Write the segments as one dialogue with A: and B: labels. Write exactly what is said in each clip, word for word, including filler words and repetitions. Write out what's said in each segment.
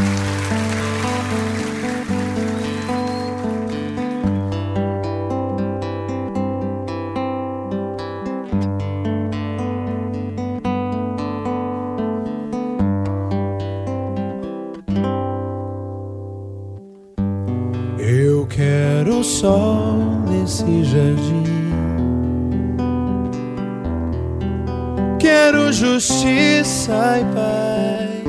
A: Eu quero o sol nesse jardim, quero justiça e paz,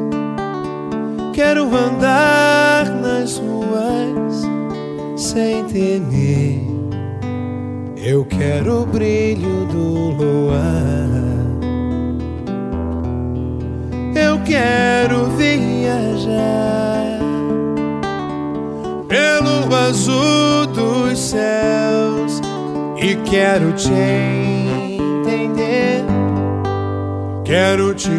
A: quero andar nas ruas sem temer. Eu quero o brilho do luar, eu quero viajar pelo azul dos céus e quero te entender, quero te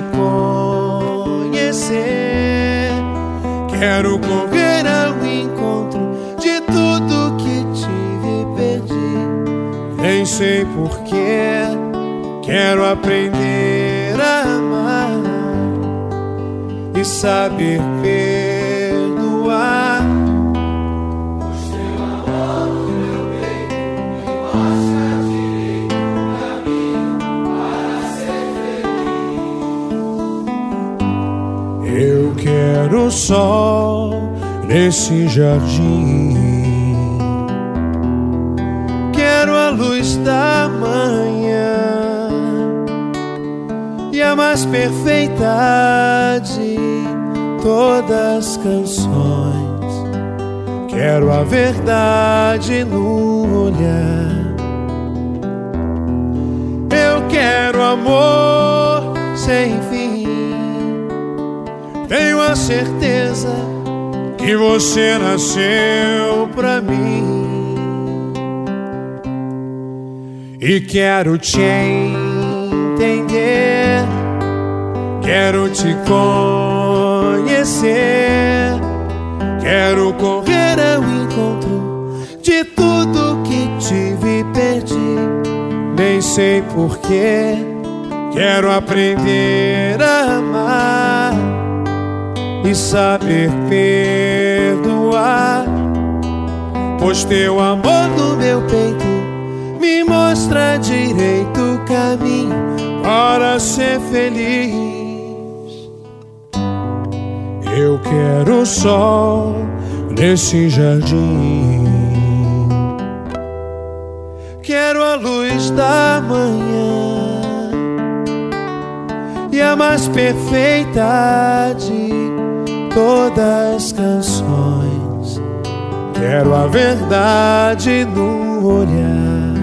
A: conhecer, quero correr ao encontro de tudo que tive e perdi. Nem sei porquê, quero aprender a amar e saber perdoar. Eu quero o sol nesse jardim, quero a luz da manhã e a mais perfeita de todas as canções. Quero a verdade no olhar, eu quero amor sem fim. Tenho a certeza que você nasceu pra mim e quero te entender, quero te conhecer, quero correr ao encontro de tudo que tive e perdi. Nem sei porquê, quero aprender a amar e saber perdoar, pois teu amor no meu peito me mostra direito o caminho para ser feliz. Eu quero o sol nesse jardim, quero a luz da manhã e a mais perfeita de todas as canções. Quero a verdade no olhar,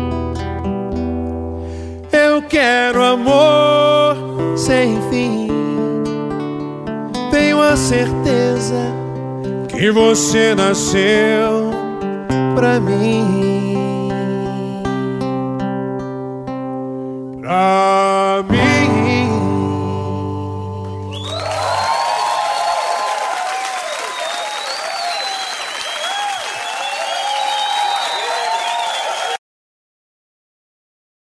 A: eu quero amor sem fim. Tenho a certeza que você nasceu pra mim, pra mim.